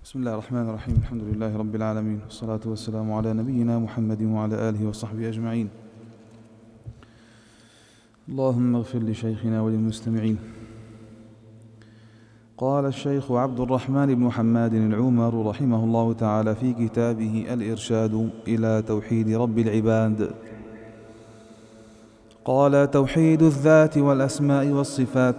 بسم الله الرحمن الرحيم. الحمد لله رب العالمين، والصلاة والسلام على نبينا محمد وعلى آله وصحبه أجمعين. اللهم اغفر لشيخنا وللمستمعين. قال الشيخ عبد الرحمن بن حماد العمر رحمه الله تعالى في كتابه الإرشاد إلى توحيد رب العباد، قال: توحيد الذات والأسماء والصفات.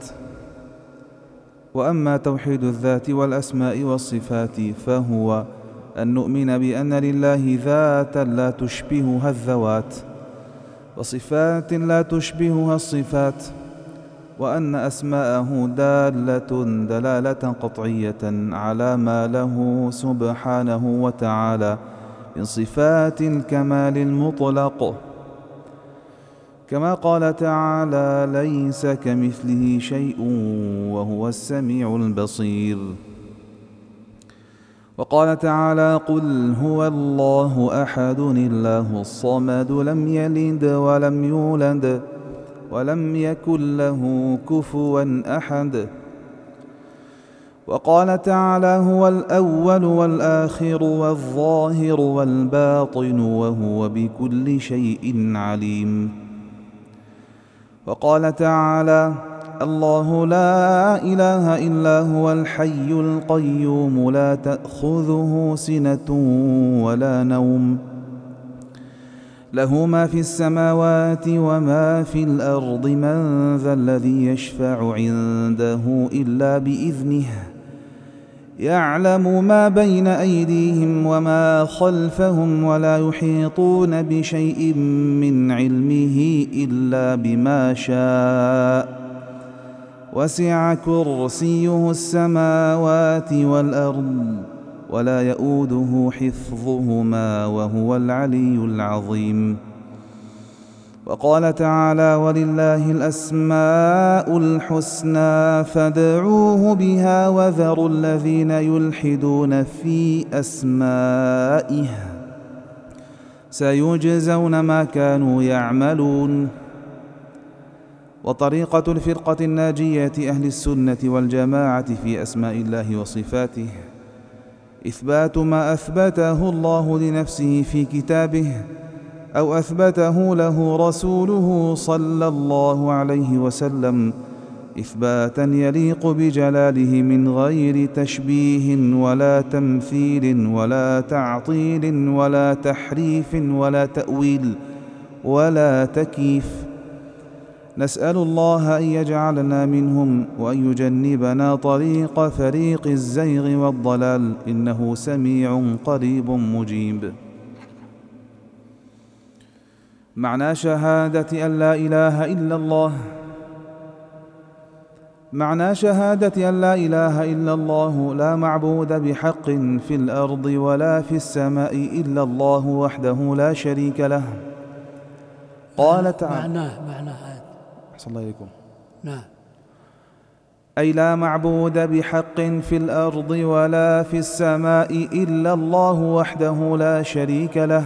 وأما توحيد الذات والأسماء والصفات فهو أن نؤمن بأن لله ذاتا لا تشبهها الذوات، وصفات لا تشبهها الصفات، وأن أسماءه دلالة قطعية على ما له سبحانه وتعالى من صفات الكمال المطلق، كما قال تعالى: ليس كمثله شيء وهو السميع البصير. وقال تعالى: قل هو الله أحد الله الصمد لم يلد ولم يولد ولم يكن له كفوا أحد. وقال تعالى: هو الأول والآخر والظاهر والباطن وهو بكل شيء عليم. وقال تعالى: الله لا إله إلا هو الحي القيوم لا تأخذه سنة ولا نوم، له ما في السماوات وما في الأرض، من ذا الذي يشفع عنده إلا بإذنه، يعلم ما بين أيديهم وما خلفهم ولا يحيطون بشيء من علمه إلا بما شاء، وسع كرسيه السماوات والأرض ولا يؤوده حفظهما وهو العلي العظيم. وقال تعالى: ولله الأسماء الحسنى فادعوه بها وذروا الذين يلحدون في أسمائه سيجزون ما كانوا يعملون. وطريقة الفرقة الناجية أهل السنة والجماعة في أسماء الله وصفاته إثبات ما أثبته الله لنفسه في كتابه أو أثبته له رسوله صلى الله عليه وسلم إثباتا يليق بجلاله من غير تشبيه ولا تمثيل ولا تعطيل ولا تحريف ولا تأويل ولا تكييف. نسأل الله أن يجعلنا منهم وأن يجنبنا طريق فريق الزيغ والضلال، إنه سميع قريب مجيب. معنى شهادة أن لا إله إلا الله. معنى شهادة أن لا إله إلا الله لا معبود بحق في الأرض ولا في السماء إلا الله وحده لا شريك له. قال تعالى: معناه أحسن الله إليكم. نعم. أي لا معبود بحق في الأرض ولا في السماء إلا الله وحده لا شريك له.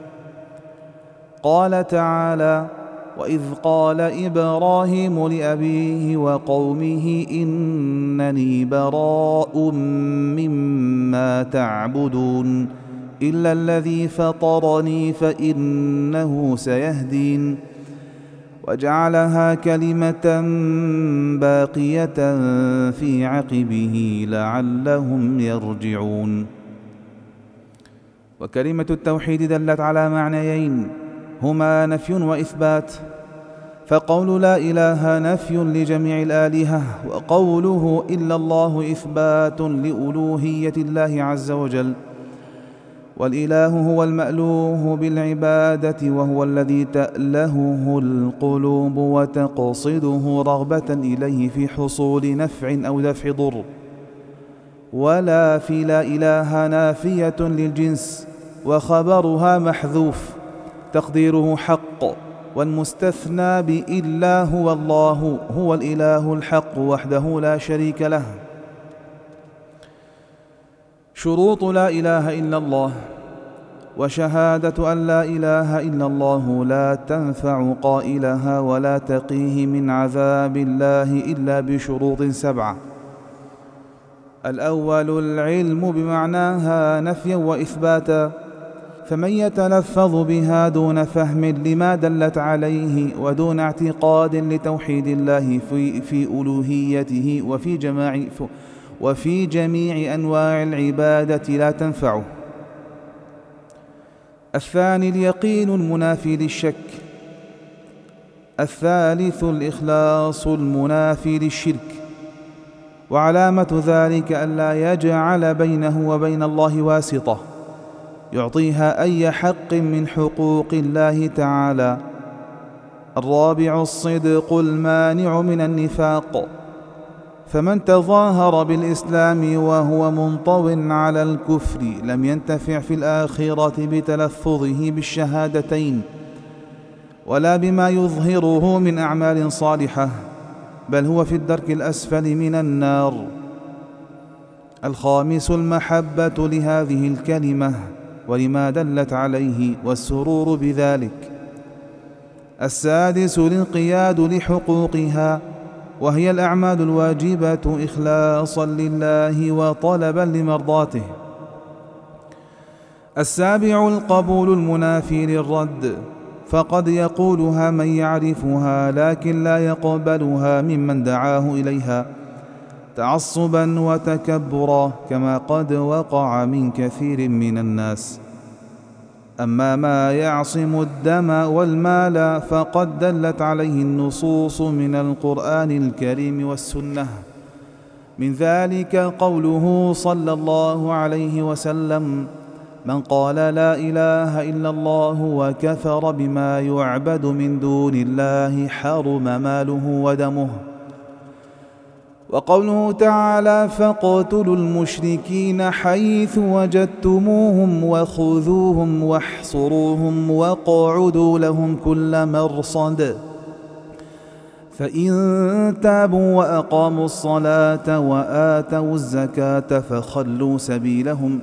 قال تعالى: وإذ قال إبراهيم لأبيه وقومه إنني براء مما تعبدون إلا الذي فطرني فإنه سيهدين. وجعلها كلمة باقية في عقبه لعلهم يرجعون. وكلمة التوحيد دلت على معنيين هما نفي وإثبات، فقول لا إله نفي لجميع الآلهة، وقوله إلا الله إثبات لألوهية الله عز وجل. والإله هو المألوه بالعبادة، وهو الذي تألهه القلوب وتقصده رغبة إليه في حصول نفع أو دفع ضر. ولا في لا إله نافية للجنس، وخبرها محذوف تقديره حق، والمستثنى بإلا هو الله هو الإله الحق وحده لا شريك له. شروط لا إله إلا الله. وشهادة أن لا إله إلا الله لا تنفع قائلها ولا تقيه من عذاب الله إلا بشروط 7: الأول العلم بمعناها نفيا وإثباتا، فمن يتلفظ بها دون فهم لما دلت عليه ودون اعتقاد لتوحيد الله في ألوهيته وفي جميع أنواع العبادة لا تنفعه. الثاني اليقين المنافي للشك. الثالث الإخلاص المنافي للشرك، وعلامة ذلك ألا يجعل بينه وبين الله واسطة يعطيها أي حق من حقوق الله تعالى. الرابع الصدق المانع من النفاق، فمن تظاهر بالإسلام وهو منطو على الكفر لم ينتفع في الآخرة بتلفظه بالشهادتين ولا بما يظهره من أعمال صالحة، بل هو في الدرك الأسفل من النار. الخامس المحبة لهذه الكلمة ولما دلت عليه والسرور بذلك. السادس الانقياد لحقوقها، وهي الأعمال الواجبة إخلاصا لله وطلبا لمرضاته. السابع القبول المنافي للرد، فقد يقولها من يعرفها لكن لا يقبلها ممن دعاه إليها تعصبا وتكبرا، كما قد وقع من كثير من الناس. أما ما يعصم الدم والمال فقد دلت عليه النصوص من القرآن الكريم والسنة، من ذلك قوله صلى الله عليه وسلم: من قال لا إله إلا الله وكفر بما يعبد من دون الله حرم ماله ودمه. وقوله تعالى: فاقتلوا المشركين حيث وجدتموهم وخذوهم واحصروهم واقعدوا لهم كل مرصد، فإن تابوا وأقاموا الصلاة وآتوا الزكاة فخلوا سبيلهم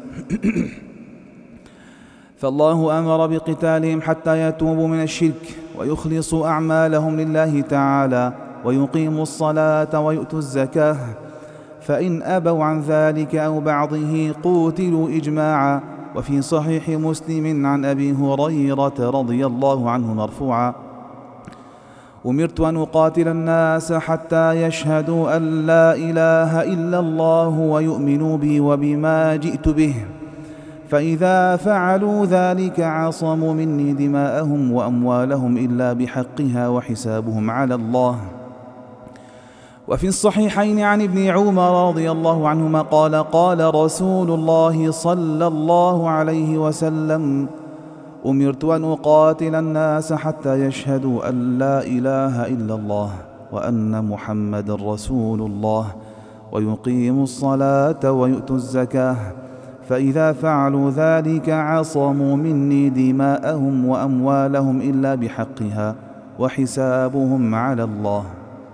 فالله أمر بقتالهم حتى يتوبوا من الشرك ويخلصوا أعمالهم لله تعالى ويقيموا الصلاة ويؤتوا الزكاة، فإن أبوا عن ذلك أو بعضه قوتلوا إجماعا. وفي صحيح مسلم عن أبي هريرة رضي الله عنه مرفوعا: أمرت أن أقاتل الناس حتى يشهدوا أن لا إله إلا الله ويؤمنوا بي وبما جئت به، فإذا فعلوا ذلك عصموا مني دماءهم وأموالهم إلا بحقها وحسابهم على الله. وفي الصحيحين عن ابن عمر رضي الله عنهما قال: قال رسول الله صلى الله عليه وسلم: أمرت أن أقاتل الناس حتى يشهدوا أن لا إله إلا الله وأن محمد رسول الله ويقيموا الصلاة ويؤتوا الزكاة، فإذا فعلوا ذلك عصموا مني دماءهم وأموالهم إلا بحقها وحسابهم على الله.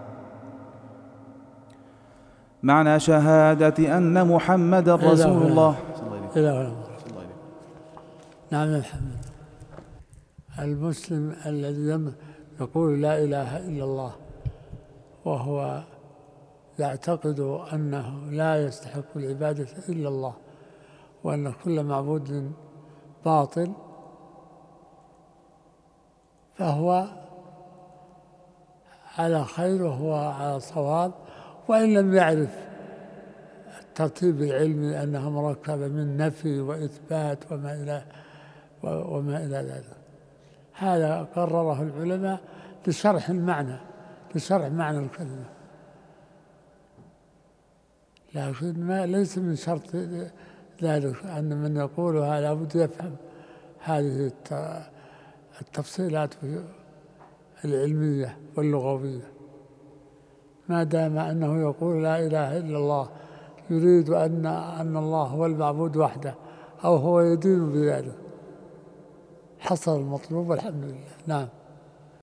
معنى شهادة أن محمد رسول الله. نعم يا محمد. المسلم الذي يقول لا إله إلا الله وهو يعتقد أنه لا يستحق العبادة إلا الله وأن كل معبود باطل، فهو على خير وهو على صواب، وإن لم يعرف الترتيب العلمي أنها مركبة من نفي وإثبات وما إلى ذلك. هذا قرره العلماء لشرح معنى الكلمة، لكن ليس من شرط ذلك أن من يقولها لابد يفهم هذه التفصيلات العلمية واللغوية. ما دام أنه يقول لا إله إلا الله يريد أن الله هو المعبود وحده أو هو يدين بذلك، حصل المطلوب والحمد لله. نعم.